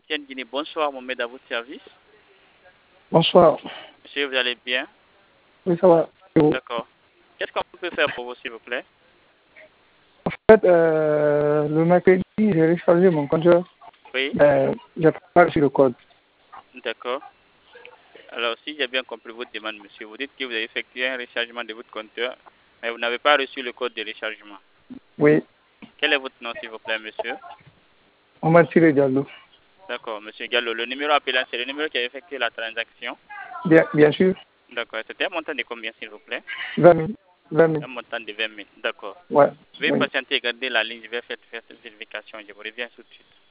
MTN Guinée. Bonsoir, Mohamed, à votre service. Bonsoir. Monsieur, vous allez bien? Oui, ça va. D'accord. Qu'est-ce qu'on peut faire pour vous, s'il vous plaît? En fait, le mercredi, j'ai rechargé mon compteur. Oui. J'ai pas reçu le code. D'accord. Alors, si j'ai bien compris votre demande, monsieur, vous dites que vous avez effectué un rechargement de votre compteur, mais vous n'avez pas reçu le code de rechargement. Oui, Quel est votre nom, s'il vous plaît, monsieur? on m'a tiré Diallo. D'accord, monsieur Gallo. Le numéro appelant, c'est le numéro qui a effectué la transaction. Bien sûr. D'accord. C'était un montant de combien, s'il vous plaît? 20 000. 20 000. Un montant de 20 000. D'accord. Ouais. Veuillez Oui. patienter et garder la ligne. Je vais faire cette vérification. Je vous reviens tout de suite.